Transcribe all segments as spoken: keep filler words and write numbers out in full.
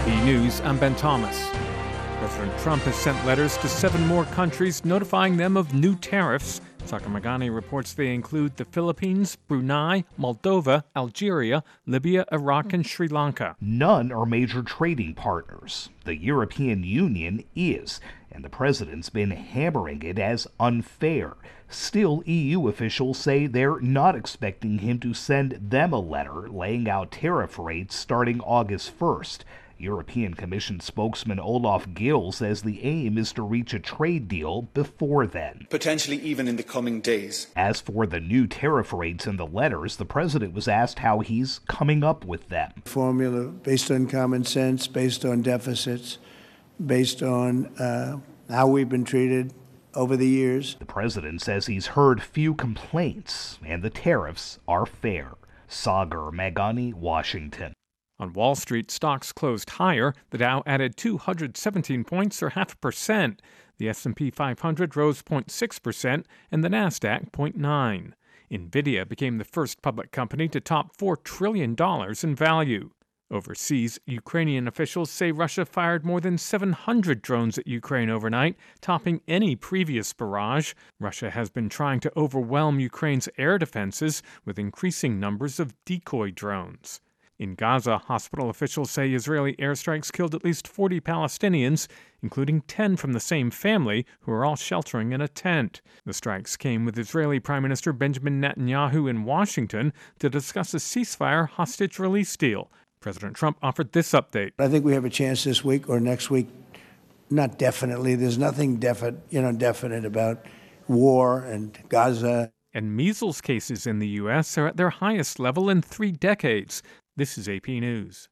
A P News, I'm Ben Thomas. President Trump has sent letters to seven more countries notifying them of new tariffs. Tucker Magani reports they include the Philippines, Brunei, Moldova, Algeria, Libya, Iraq, and Sri Lanka. None are major trading partners. The European Union is, and the president's been hammering it as unfair. Still, E U officials say they're not expecting him to send them a letter laying out tariff rates starting August first. European Commission spokesman Olaf Gill says the aim is to reach a trade deal before then. Potentially even in the coming days. As for the new tariff rates in the letters, the president was asked how he's coming up with them. Formula based on common sense, based on deficits, based on uh, how we've been treated over the years. The president says he's heard few complaints and the tariffs are fair. Sagar Magani, Washington. On Wall Street, stocks closed higher. The Dow added two hundred seventeen points, or half a percent. The S and P five hundred rose zero point six percent, and the Nasdaq zero point nine. NVIDIA became the first public company to top four trillion dollars in value. Overseas, Ukrainian officials say Russia fired more than seven hundred drones at Ukraine overnight, topping any previous barrage. Russia has been trying to overwhelm Ukraine's air defenses with increasing numbers of decoy drones. In Gaza, hospital officials say Israeli airstrikes killed at least forty Palestinians, including ten from the same family, who are all sheltering in a tent. The strikes came with Israeli Prime Minister Benjamin Netanyahu in Washington to discuss a ceasefire hostage release deal. President Trump offered this update. I think we have a chance this week or next week. Not definitely. There's nothing definite, you know, definite about war and Gaza. And measles cases in the U S are at their highest level in three decades. This is A P News.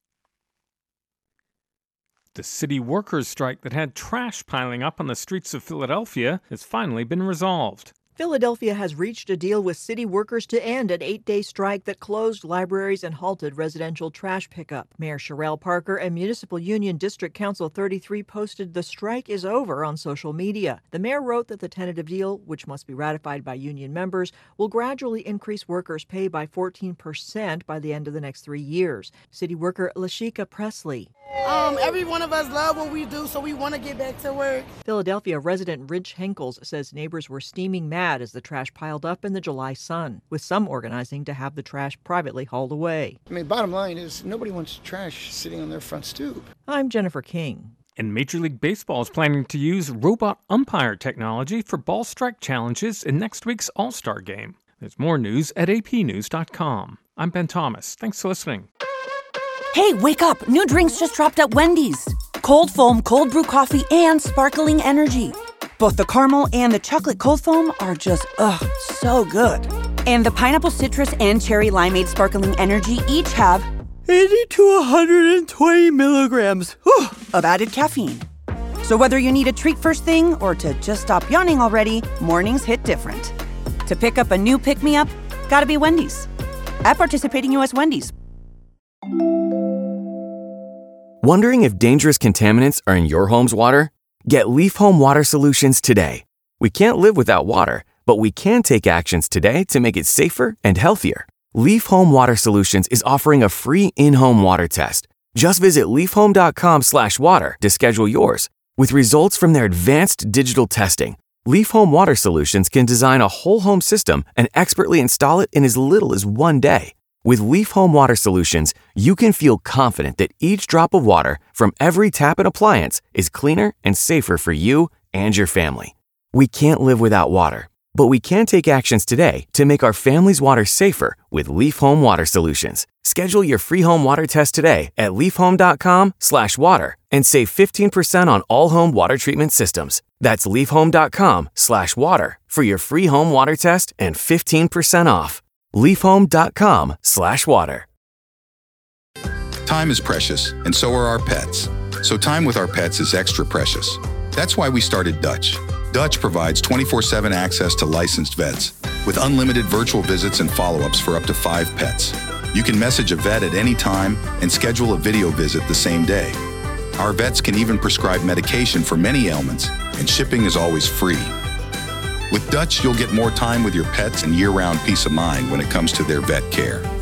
The city workers' strike that had trash piling up on the streets of Philadelphia has finally been resolved. Philadelphia has reached a deal with city workers to end an eight-day strike that closed libraries and halted residential trash pickup. Mayor Sherelle Parker and Municipal Union District Council thirty-three posted the strike is over on social media. The mayor wrote that the tentative deal, which must be ratified by union members, will gradually increase workers' pay by fourteen percent by the end of the next three years. City worker Lashika Presley. Um, every one of us love what we do, so we want to get back to work. Philadelphia resident Rich Henkels says neighbors were steaming mad as the trash piled up in the July sun, with some organizing to have the trash privately hauled away. I mean, bottom line is nobody wants trash sitting on their front stoop. I'm Jennifer King. And Major League Baseball is planning to use robot umpire technology for ball strike challenges in next week's All-Star game. There's more news at A P news dot com. I'm Ben Thomas. Thanks for listening. Hey, wake up! New drinks just dropped at Wendy's. Cold foam, cold brew coffee, and sparkling energy. Both the caramel and the chocolate cold foam are just, ugh, so good. And the pineapple citrus and cherry limeade sparkling energy each have eighty to one hundred twenty milligrams whew, of added caffeine. So whether you need a treat first thing or to just stop yawning already, mornings hit different. To pick up a new pick-me-up, gotta be Wendy's. At participating U S Wendy's. Wondering if dangerous contaminants are in your home's water? Get Leaf Home Water Solutions today. We can't live without water, but we can take actions today to make it safer and healthier. Leaf Home Water Solutions is offering a free in-home water test. Just visit leaf home dot com slash water to schedule yours. With results from their advanced digital testing, Leaf Home Water Solutions can design a whole home system and expertly install it in as little as one day. With Leaf Home Water Solutions, you can feel confident that each drop of water from every tap and appliance is cleaner and safer for you and your family. We can't live without water, but we can take actions today to make our family's water safer with Leaf Home Water Solutions. Schedule your free home water test today at leaf home dot com slash water and save fifteen percent on all home water treatment systems. That's leaf home dot com slash water for your free home water test and fifteen percent off. leaf home dot com slash water. Time is precious, and so are our pets. So time with our pets is extra precious. That's why we started Dutch. Dutch provides twenty-four seven access to licensed vets, with unlimited virtual visits and follow-ups for up to five pets. You can message a vet at any time and schedule a video visit the same day. Our vets can even prescribe medication for many ailments, and shipping is always free. With Dutch, you'll get more time with your pets and year-round peace of mind when it comes to their vet care.